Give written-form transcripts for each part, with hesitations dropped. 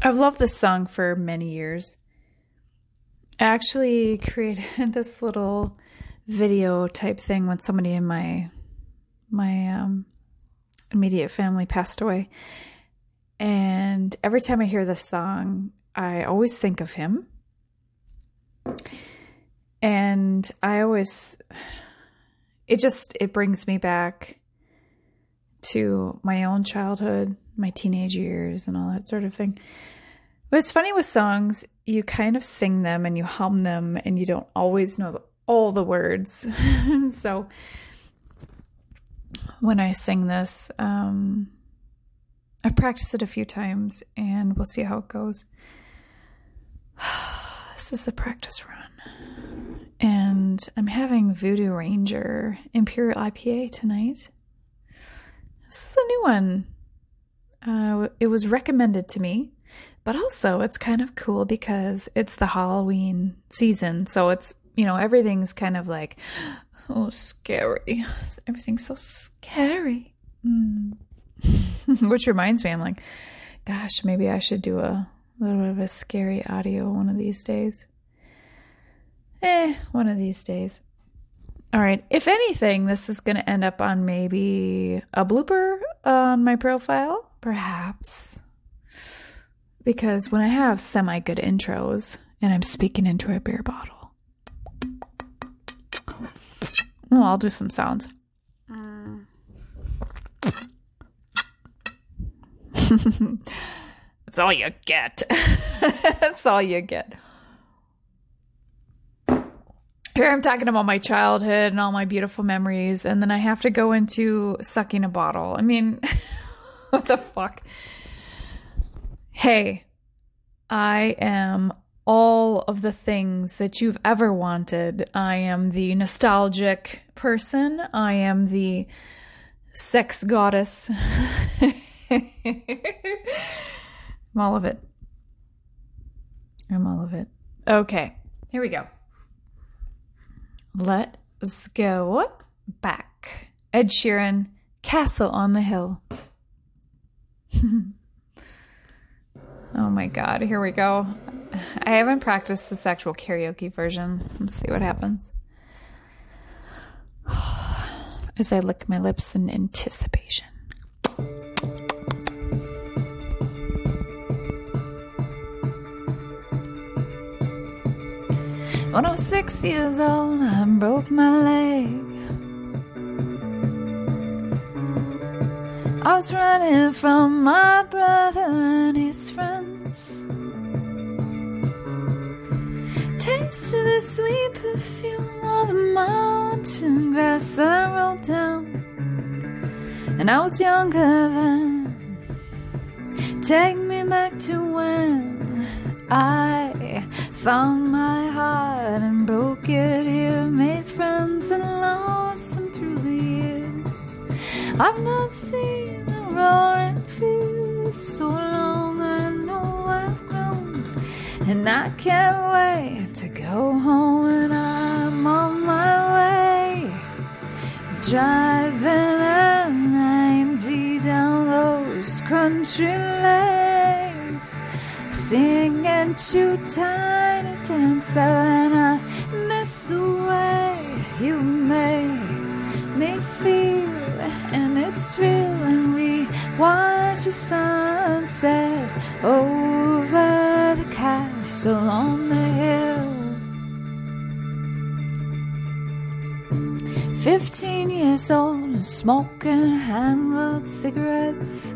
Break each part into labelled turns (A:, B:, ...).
A: I've loved this song for many years. I actually created this little video type thing when somebody in my immediate family passed away. And every time I hear this song, I always think of him. And it brings me back to my own childhood, my teenage years, and all that sort of thing. But it's funny with songs, you kind of sing them and you hum them and you don't always know all the words. So when I sing this, I've practiced it a few times and we'll see how it goes. This is a practice run. And I'm having Voodoo Ranger Imperial IPA tonight. This is a new one. It was recommended to me, but also it's kind of cool because it's the Halloween season. So it's, everything's kind of like, oh, scary. Everything's so scary. Which reminds me, I'm like, gosh, maybe I should do a little bit of a scary audio one of these days. One of these days. All right. If anything, this is going to end up on maybe a blooper on my profile, perhaps. Because when I have semi-good intros and I'm speaking into a beer bottle, well, I'll do some sounds. That's all you get. That's all you get. Here I'm talking about my childhood and all my beautiful memories, and then I have to go into sucking a bottle. I mean, what the fuck? Hey, I am all of the things that you've ever wanted. I am the nostalgic person. I am the sex goddess. I'm all of it. I'm all of it. Okay, here we go. Let's go back. Ed Sheeran, Castle on the Hill. Oh my God, here we go. I haven't practiced this actual karaoke version. Let's see what happens. As I lick my lips in anticipation. 6 years old, I broke my leg. I was running from my brother and his friends. Tasted the sweet perfume of the mountain grass I rolled down. And I was younger then. Take me back to when I found my heart and broke it here, made friends and lost them through the years. I've not seen the roaring fields so long, I know I've grown, and I can't wait to go home. And I'm on my way, driving at 90 down those country lanes, singing too tired to dance, and I miss the way you made me feel, and it's real. And we watch the sunset over the castle on the hill. 15 years old, smoking hand-rolled cigarettes,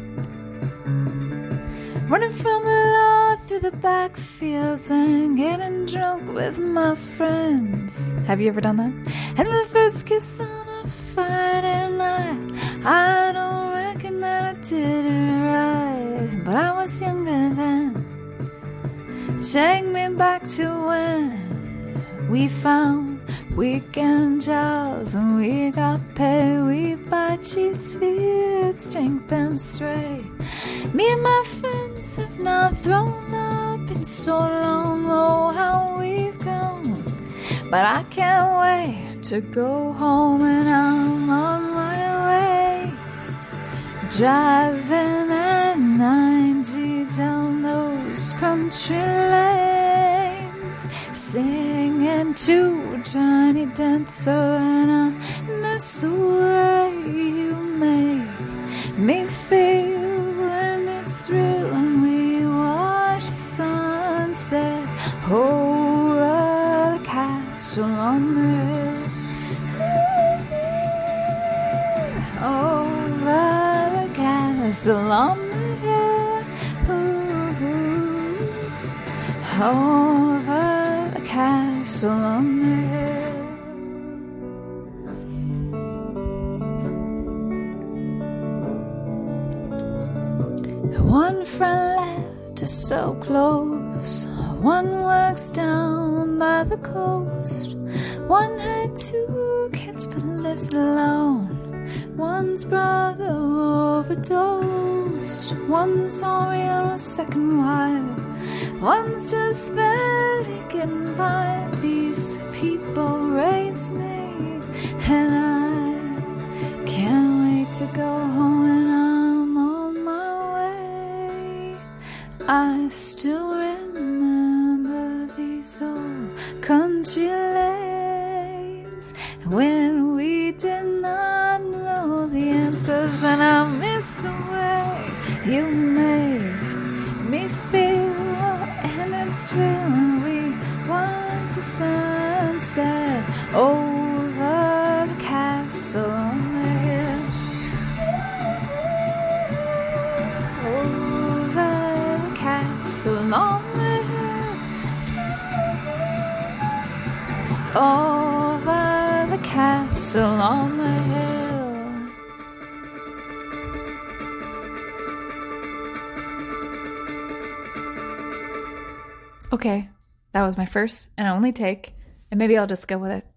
A: running from the law through the back fields and getting drunk with my friends. Have you ever done that? And my first kiss on a Friday night, I don't reckon that I did it right, but I was younger then. Take me back to when we found weekend jobs and we got paid. We buy cheese fields, drink them straight. Me and my friends have not thrown up in so long. Oh, how we've grown. But I can't wait to go home, and I'm on my way, driving at 90 down the those country lanes, singing to Johnny Dancer, and I miss the way you made me feel, and it's real when we watch the sunset over the castle on the hill. Over the castle on the hill. Over the castle on the hill. One friend left us so close. One works down by the coast. One had 2 kids but lives alone. One's brother overdosed. One's sorry on a second wife. One's just barely getting by. These people raise me, and I can't wait to go home, and I'm on my way. I still remember these old country lanes when we did not know the answers, and I miss the way you made me feel, and it's real when we watch the sunset over the castle on the hill. Over the castle on the hill. Over the castle on the hill. Okay, that was my first and only take, and maybe I'll just go with it.